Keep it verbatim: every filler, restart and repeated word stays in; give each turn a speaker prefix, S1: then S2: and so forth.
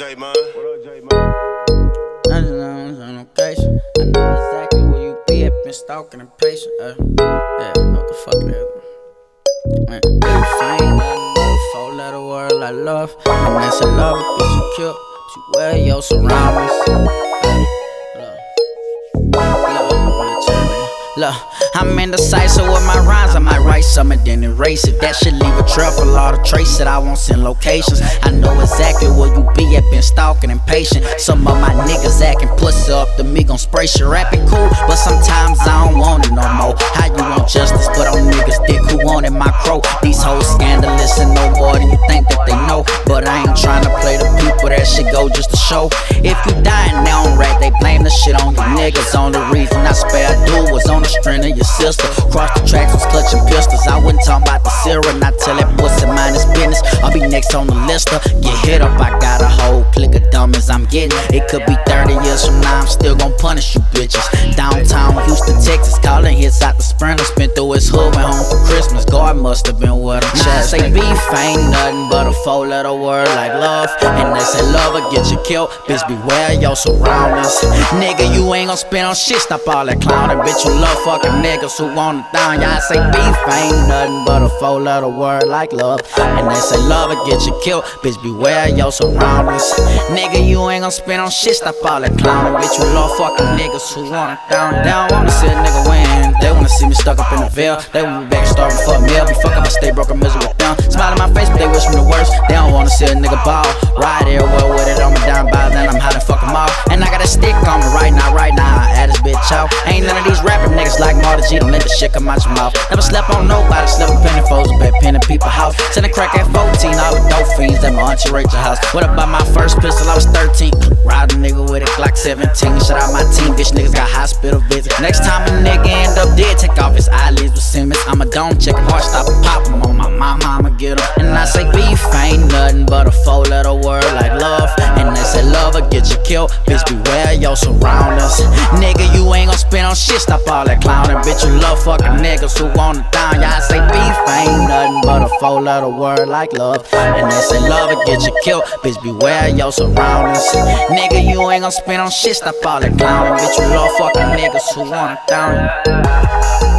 S1: J, man? What up, J, man?
S2: I just know I'm on location. I know exactly where you be. I've been stalking and patient. Uh, yeah, what the fuck that is? Man, baby, fame, nothing but a four-letter word like love. And that's a love, bitch, you cute. But you wear your surroundings. Hey, look, look, look, I'm indecisive with my rhymes. I might write something then erase it. That should leave a trail for all the trace that I won't send locations. I know exactly where you be. I've been stalking and patient. Some of my niggas acting pussy up to me gon' spray shit. Rapping cool, but sometimes I don't want it no more. How you want justice, but on niggas dick who wanted my crow? These hoes scandalous and no more than you think that they know. But I ain't trying to play the people, that shit go just to show. If you die and they don't rap, they blame the shit on you niggas. Only reason I spare dude was on the string of your sister. Cross the tracks was clutching pistols. I wouldn't talk about the syrup, not tell that pussy mind his business. I'll be next on the lister. Get hit up, I got a whole clique of dummies I'm getting. It could be thirty years from now, I'm still gon' punish you bitches. Downtown Houston, Texas, calling hits out the Sprinter. Spent through his hood, went home for Christmas. God must have been with him. Now I say beef ain't nothing but a four-letter word like love. And they say love will get you killed. Bitch, beware your surroundings. Nigga, you ain't gon' spend on shit. Stop all that clowning. Bitch, you love fucking niggas who want it down. Y'all say beef ain't nothing but a four-letter word like love. And they say love will get you killed. Bitch, beware your surroundings. Nigga, you ain't gon' spend on shit. Stop all that clowning. Bitch, you love fucking niggas who want it down. They don't wanna see a nigga win. They wanna see me stuck up in the veil. They want me back starving for a meal. Be fuck up, I stay broke and miserable with them. Smile in my face, but they wish me the worst. They don't wanna see a nigga ball. Ride everywhere with it on me down by then I'm hot and fuck them all. And I got a stick on me right now, right now. I add this bitch out. Ain't none of these rapping niggas like Marta G. Don't let the shit come out your mouth. Never slept on nobody, slept on penny foes, a bad pen in people's house. Send a crack at fourteen, all the dope fiends at my auntie Rachel house. What about my first pistol? I was thirteen. Ride a nigga with a Glock seventeen. Shout out my team, bitch niggas got hospital visits. Next time a nigga end up dead, take off his eyelids with Simmons. I'm a dome check him, heart stop and pop him on my mama, I'ma get him. And I say beef ain't nothing but a four-letter word like love. And they say love will get you killed. Bitch, beware your surroundings. Nigga, you ain't gon' spend on shit. Stop all that clowning. Bitch, you love fucking niggas who want it down. Y'all say beef ain't nothing but a four-letter word like love. And they say love will get you killed. Bitch, beware your surroundings. Nigga, you ain't gon' spend on shit. Stop all that clowning. Bitch, you love fucking niggas who want it down.